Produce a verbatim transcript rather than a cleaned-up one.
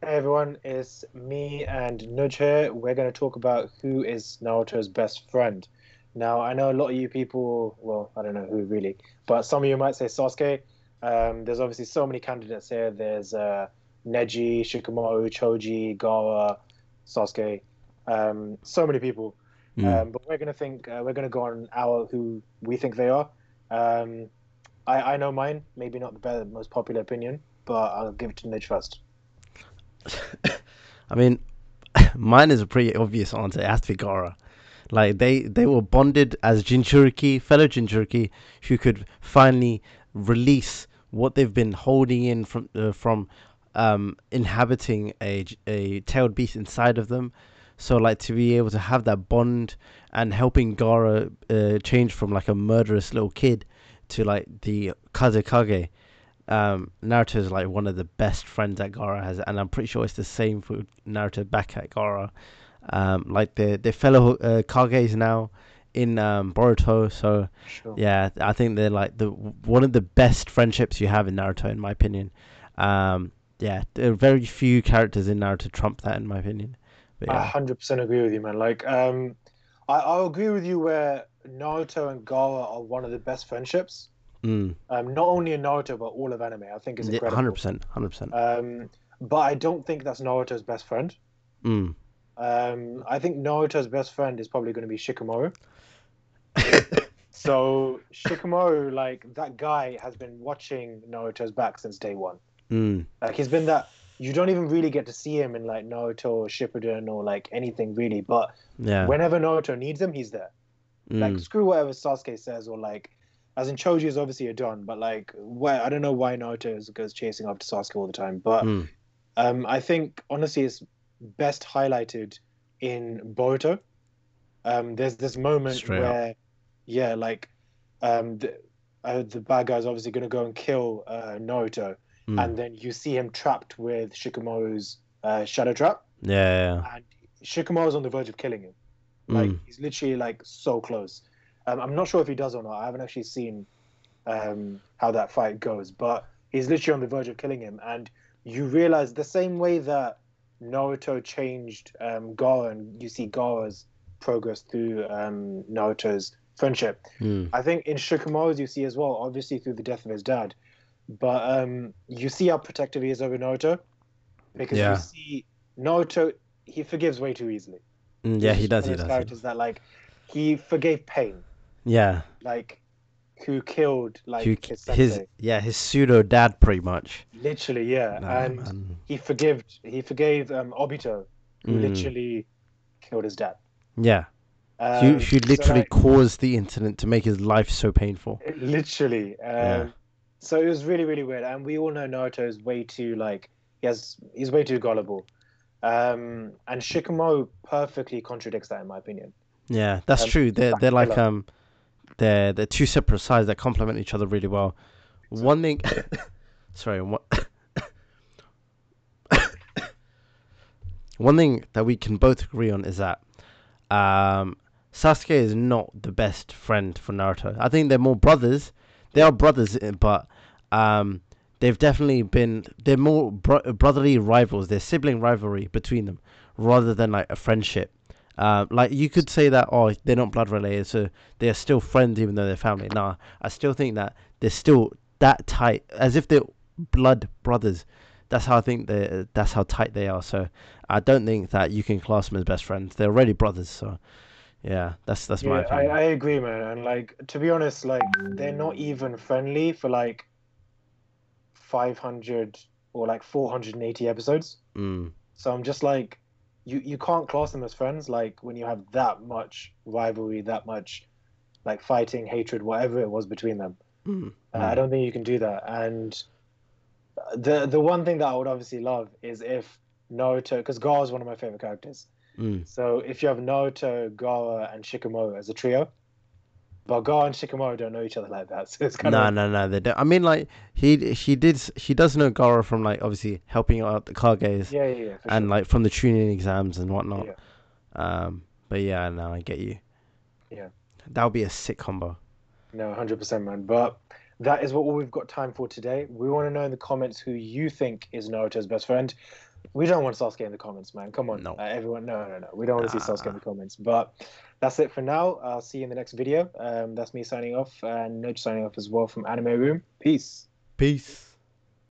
Hey everyone, it's me and Nudge here. We're going to talk about who is Naruto's best friend. Now, I know a lot of you people, well, I don't know who really, but some of you might say Sasuke. Um, there's obviously so many candidates here. There's uh, Neji, Shikamaru, Choji, Gaara, Sasuke, um, so many people. Mm. Um, but we're going to think, uh, we're going to go on our who we think they are. Um, I, I know mine, maybe not the better, most popular opinion, but I'll give it to Nudge first. I mean, mine is a pretty obvious answer. It has to be Gara. Like they they were bonded as Jinchuriki, fellow Jinchuriki, who could finally release what they've been holding in from uh, from um, inhabiting a a tailed beast inside of them. So like to be able to have that bond and helping Gara uh, change from like a murderous little kid to like the Kazekage. Um, Naruto is like one of the best friends that Gara has, and I'm pretty sure it's the same for Naruto back at Gara. Um, like the the fellow uh, Kages now in um, Boruto. So Sure. yeah, I think they're like the one of the best friendships you have in Naruto, in my opinion. Um, yeah, there are very few characters in Naruto trump that, in my opinion. But I yeah, one hundred percent agree with you, man. Like, um, I, I'll agree with you where Naruto and Gaara are one of the best friendships. mm. Um, not only in Naruto, but all of anime. I think is Yeah, hundred incredible. percent, hundred percent. Um, but I don't think that's Naruto's best friend. Mm. Um, I think Naruto's best friend is probably going to be Shikamaru. So Shikamaru, like that guy, has been watching Naruto's back since day one. mm. Like he's been that you don't even really get to see him in like Naruto or Shippuden or like anything really, but Yeah. whenever Naruto needs him, he's there. Like Mm. screw whatever Sasuke says or like as in Choji is obviously a don, but like where I don't know why Naruto is, goes chasing after Sasuke all the time. But Mm. um I think honestly it's best highlighted in Boruto. Um there's this moment Straight up. where yeah, like um the uh, the bad guy's obviously gonna go and kill uh Naruto Mm. and then you see him trapped with Shikamaru's uh, shadow trap Yeah. Yeah, yeah. and Shikamaru's on the verge of killing him. Like Mm. he's literally like so close. Um, I'm not sure if he does or not. I haven't actually seen um, how that fight goes, but he's literally on the verge of killing him. And you realize the same way that Naruto changed um, Gaara, and you see Gaara's progress through um, Naruto's friendship. Mm. I think in Shikamaru's you see as well, obviously through the death of his dad, but um, you see how protective he is over Naruto because you Yeah. see Naruto, he forgives way too easily. Mm, yeah, He's he just one does. of He those does. He characters does. that like he forgave pain, Yeah. like who killed Who like his his sensei. yeah his pseudo dad pretty much. Literally, yeah. Nah, And man. he forgave he forgave um Obito, who Mm. literally killed his dad. Yeah. Who Um who so literally like caused the incident to make his life so painful. literally. Yeah. Um so it was really, really weird. And we all know Naruto is way too like he has he's way too gullible. Um and Shikamaru perfectly contradicts that in my opinion. Yeah, that's Um true. he's They're that they're like killer. um they're they're two separate sides that complement each other really well. One Exactly. thing, sorry, one, one thing that we can both agree on is that um Sasuke is not the best friend for Naruto. I think they're more brothers. They Yeah. are brothers, eh, but um they've definitely been they're more bro- brotherly rivals. They're sibling rivalry between them rather than like a friendship. Um, like you could say that oh they're not blood related, so they're still friends even though they're family. Nah, I still think that they're still that tight, as if they're blood brothers. That's how I think they. That's how tight they are. So I don't think that you can class them as best friends. They're already brothers. So yeah, that's that's my Yeah, I, opinion. I agree, man. And like to be honest, like they're not even friendly for like five hundred or like four hundred eighty episodes. Mm, So I'm just like you you can't class them as friends like when you have that much rivalry, that much like fighting, hatred, whatever it was between them. mm, Uh, I mm. don't think you can do that. And the the one thing that I would obviously love is if Naruto, because Gaara is one of my favorite characters. Mm. So if you have Naruto, Gaara, and Shikamaru as a trio, but Gaara and Shikamaru don't know each other like that, so it's kind of No, no, annoying. no. They don't. I mean, like he he did he does know Gara from like obviously helping out the Kages Yeah, yeah, yeah, for and sure. like from the tuning exams and whatnot. Yeah, Um, but yeah, no, I get you. yeah. That would be a sick combo. No, one hundred percent, man. But that is what we've got time for today. We want to know in the comments who you think is Naruto's best friend. We don't want Sasuke in the comments, man. Come on, No. uh, everyone. No, no, no. We don't want to see Sasuke in Nah. the comments. But that's it for now. I'll see you in the next video. Um, that's me signing off, and Nudge signing off as well from Anime Room. Peace. Peace.